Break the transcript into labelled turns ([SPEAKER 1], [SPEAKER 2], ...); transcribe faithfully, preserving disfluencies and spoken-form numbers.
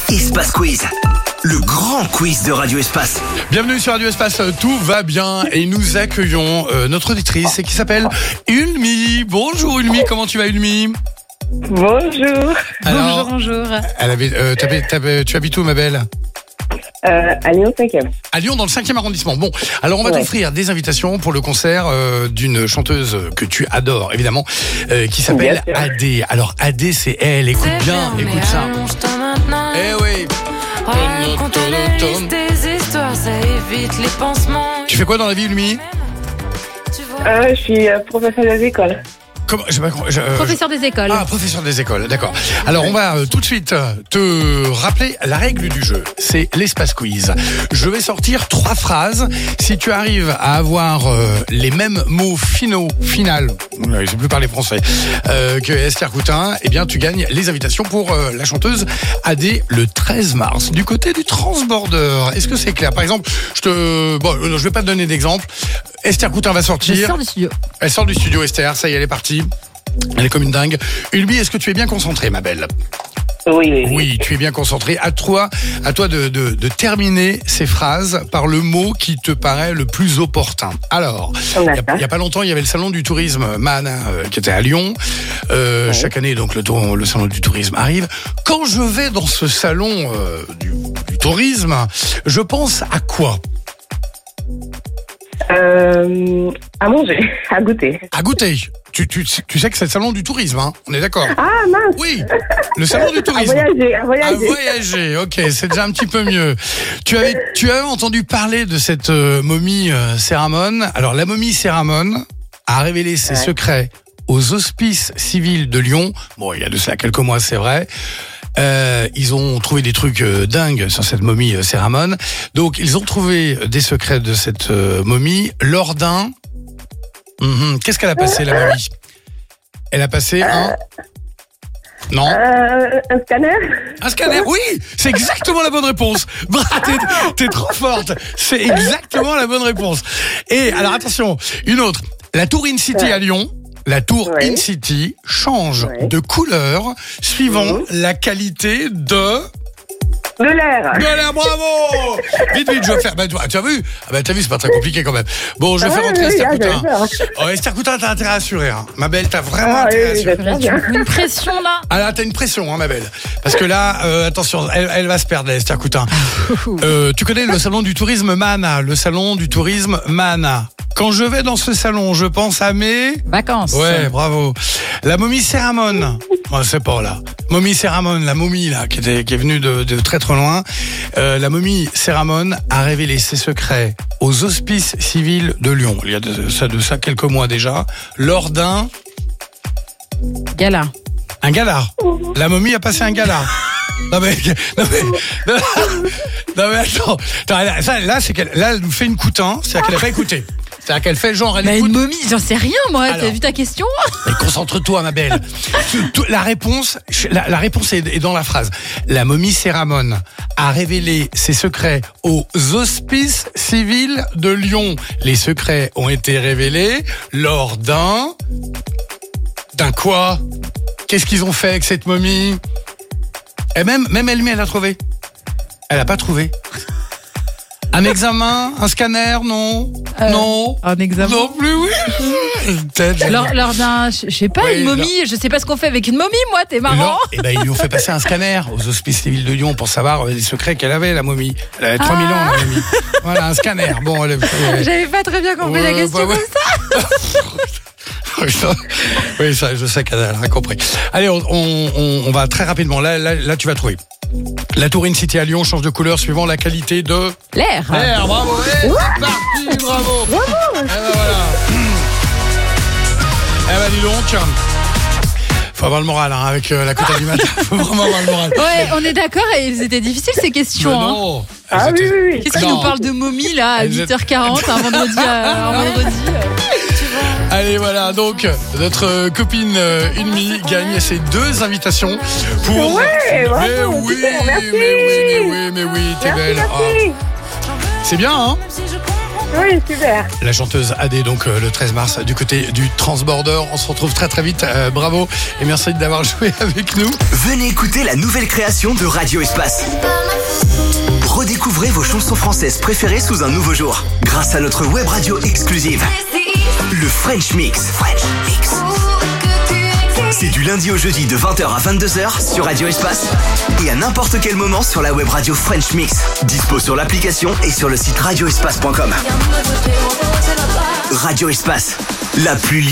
[SPEAKER 1] Espace Quiz, le grand quiz de Radio Espace.
[SPEAKER 2] Bienvenue sur Radio Espace, tout va bien et nous accueillons euh, notre auditrice qui s'appelle Ulmi. Bonjour Ulmi, comment tu vas Ulmi?
[SPEAKER 3] Bonjour.
[SPEAKER 2] Alors,
[SPEAKER 4] bonjour, bonjour.
[SPEAKER 2] Elle avait, euh, t'avais, t'avais, tu habites où ma belle?
[SPEAKER 3] Euh, à Lyon cinquième.
[SPEAKER 2] À Lyon, dans le cinquième arrondissement. Bon, alors on va
[SPEAKER 3] Ouais.
[SPEAKER 2] t'offrir des invitations pour le concert euh, d'une chanteuse que tu adores, évidemment, euh, qui s'appelle
[SPEAKER 3] Bien sûr.
[SPEAKER 2] Adé. Alors Adé, c'est elle, écoute bien, écoute ça. Eh oui.
[SPEAKER 5] Raconte la liste des histoires, ça évite les pansements.
[SPEAKER 2] Tu fais quoi dans la vie, Ulmi?
[SPEAKER 5] Tu vois,
[SPEAKER 3] Euh, je suis euh, professeur des écoles.
[SPEAKER 2] Comment j'ai pas compris, je- euh,
[SPEAKER 4] Professeur des écoles.
[SPEAKER 2] Ah, professeur des écoles, d'accord. Alors, on va euh, tout de suite euh, te rappeler la règle du jeu. C'est l'espace quiz. Je vais sortir trois phrases. Si tu arrives à avoir euh, les mêmes mots finaux, final, je ne sais plus parler français, euh, que Esther Coutin, eh bien, tu gagnes les invitations pour euh, la chanteuse Adé le treize mars, du côté du Transborder. Est-ce que c'est clair? Par exemple, je te, bon, euh, je vais pas te donner d'exemple. Esther Coutin va
[SPEAKER 4] Je
[SPEAKER 2] sortir.
[SPEAKER 4] sors du studio.
[SPEAKER 2] Elle sort du studio, Esther. Ça y est, elle est partie. Elle est comme une dingue. Ulmi, est-ce que tu es bien concentrée, ma belle?
[SPEAKER 3] Oui, oui, oui.
[SPEAKER 2] Oui, tu es bien concentrée. À toi, à toi de, de, de terminer ces phrases par le mot qui te paraît le plus opportun. Alors, il y, a- il y a pas longtemps, il y avait le salon du tourisme Man euh, qui était à Lyon. Euh,
[SPEAKER 3] Ouais.
[SPEAKER 2] Chaque année, donc le, tour- le salon du tourisme arrive. Quand je vais dans ce salon euh, du, du tourisme, je pense à quoi?
[SPEAKER 3] Euh, à manger, à goûter.
[SPEAKER 2] À goûter. Tu, tu, tu sais que c'est le salon du tourisme, hein? On est d'accord?
[SPEAKER 3] Ah mince,
[SPEAKER 2] Oui, le salon du
[SPEAKER 3] à
[SPEAKER 2] tourisme.
[SPEAKER 3] voyager, à
[SPEAKER 2] À
[SPEAKER 3] voyager.
[SPEAKER 2] voyager, ok, c'est déjà un petit peu mieux. Tu avais, tu avais entendu parler de cette euh, momie euh, Céramone. Alors, la momie Céramone a révélé ses
[SPEAKER 3] Ouais.
[SPEAKER 2] secrets aux hospices civils de Lyon. Bon, il y a de cela quelques mois, c'est vrai. Euh, ils ont trouvé des trucs euh, dingues sur cette momie euh, Céramone. Donc, ils ont trouvé des secrets de cette euh, momie lors d'un... Mhm. Qu'est-ce qu'elle a passé, la momie? Elle a passé un... Non.
[SPEAKER 3] Euh, un scanner.
[SPEAKER 2] Un scanner, oui, c'est exactement la bonne réponse. Bra, t'es, t'es trop forte. C'est exactement la bonne réponse. Et alors attention, une autre. La tour InCity à Lyon, la tour
[SPEAKER 3] Ouais.
[SPEAKER 2] InCity change
[SPEAKER 3] Ouais.
[SPEAKER 2] de couleur suivant
[SPEAKER 3] Mhm.
[SPEAKER 2] la qualité de...
[SPEAKER 3] De l'air.
[SPEAKER 2] De l'air, bravo. Vite, vite, je vais faire... Bah, tu tu as vu? Ah bah, t'as vu, c'est pas très compliqué quand même. Bon, je vais faire
[SPEAKER 3] Ouais,
[SPEAKER 2] rentrer
[SPEAKER 3] oui,
[SPEAKER 2] Esther
[SPEAKER 3] ah, j'avais
[SPEAKER 2] Coutin.
[SPEAKER 3] peur.
[SPEAKER 2] Oh, Esther Coutin, t'as intérêt à assurer. Hein. Ma belle, t'as vraiment
[SPEAKER 3] Ah,
[SPEAKER 2] intérêt à
[SPEAKER 3] oui,
[SPEAKER 2] assurer.
[SPEAKER 3] j'espère bien.
[SPEAKER 4] Une pression là.
[SPEAKER 2] Ah là, t'as une pression, hein, ma belle. Parce que là, euh, attention, elle, elle va se perdre, là, Esther Coutin. Euh, tu connais le salon du tourisme Mana, le salon du tourisme Mana. Quand je vais dans ce salon, je pense à mes...
[SPEAKER 4] Vacances.
[SPEAKER 2] Ouais, bravo. La momie Céramone. Oh, c'est pas là. Momie Céramone, la momie là, qui, était, qui est venue de, de très très loin. Euh, la momie Céramone a révélé ses secrets aux hospices civils de Lyon. Il y a de ça, de ça quelques mois déjà. Lors d'un...
[SPEAKER 4] Gala.
[SPEAKER 2] Un gala. La momie a passé un gala. Non mais, non mais, non, non mais attends. Attends, là, ça, là, c'est qu'elle, là, elle nous fait une coutin, c'est-à-dire qu'elle n'a pas écouté. C'est-à-dire qu'elle fait genre, elle
[SPEAKER 4] Mais
[SPEAKER 2] écoute.
[SPEAKER 4] une momie, j'en sais rien moi. T'as
[SPEAKER 2] Alors.
[SPEAKER 4] vu ta question?
[SPEAKER 2] Mais concentre-toi, ma belle. Tu- tu- La réponse, la, la réponse est, est dans la phrase. La momie Céramone a révélé ses secrets aux hospices civils de Lyon. Les secrets ont été révélés lors d'un, d'un quoi? Qu'est-ce qu'ils ont fait avec cette momie? Et même, même elle, elle a trouvé. Elle a pas trouvé. Un examen, un scanner, non,
[SPEAKER 4] Euh,
[SPEAKER 2] non,
[SPEAKER 4] Un examen.
[SPEAKER 2] non plus, oui. Peut-être.
[SPEAKER 4] Lors, lors d'un, je je sais pas,
[SPEAKER 2] Oui,
[SPEAKER 4] une momie, je sais pas ce qu'on fait avec une momie, moi, t'es marrant.
[SPEAKER 2] Non, eh ben, ils lui ont fait passer un scanner aux hospices civils de Lyon pour savoir euh, les secrets qu'elle avait, la momie. Elle avait trois mille ans, la momie. Voilà, un scanner. Bon, elle, elle-
[SPEAKER 4] J'avais pas très bien compris la
[SPEAKER 2] Ouais,
[SPEAKER 4] question
[SPEAKER 2] ouais, ouais.
[SPEAKER 4] comme ça.
[SPEAKER 2] Oui, ça, je sais qu'elle a compris. Allez, on, on, on- on va très rapidement. Là, là, là, tu vas trouver. La tour InCity à Lyon change de couleur suivant la qualité de...
[SPEAKER 4] L'air.
[SPEAKER 2] L'air, bravo, ouais, c'est parti, bravo. Eh ben voilà. Eh ben dis donc, faut avoir le moral hein, avec euh, la quota du matin. Faut vraiment avoir le moral.
[SPEAKER 4] Ouais, on est d'accord, et elles étaient difficiles ces questions.
[SPEAKER 2] Mais
[SPEAKER 4] hein.
[SPEAKER 2] non.
[SPEAKER 3] Ah
[SPEAKER 2] Elles
[SPEAKER 3] oui,
[SPEAKER 2] étaient-
[SPEAKER 3] oui, oui.
[SPEAKER 4] Qu'est-ce qui
[SPEAKER 2] Non.
[SPEAKER 4] nous parle de momie là à
[SPEAKER 2] Elles
[SPEAKER 4] huit heures quarante un vendredi, euh, un vendredi euh.
[SPEAKER 2] Allez, voilà, donc notre copine euh, Ulmi gagne ses deux invitations pour...
[SPEAKER 3] Ouais, bravo,
[SPEAKER 2] mais oui,
[SPEAKER 3] super, merci.
[SPEAKER 2] mais oui, mais oui, mais oui, t'es
[SPEAKER 3] Merci,
[SPEAKER 2] belle.
[SPEAKER 3] merci.
[SPEAKER 2] Ah, c'est bien, hein?
[SPEAKER 5] même si je comprends
[SPEAKER 3] Oui, super.
[SPEAKER 2] La chanteuse A D, donc euh, le treize mars, du côté du Transborder. On se retrouve très très vite. Euh, bravo et merci d'avoir joué avec nous.
[SPEAKER 1] Venez écouter la nouvelle création de Radio Espace. Redécouvrez vos chansons françaises préférées sous un nouveau jour. Grâce à notre web radio exclusive. Le French Mix. French Mix. C'est du lundi au jeudi de vingt heures à vingt-deux heures sur Radio Espace et à n'importe quel moment sur la web radio French Mix. Dispo sur l'application et sur le site radio espace point com. Radio Espace, la plus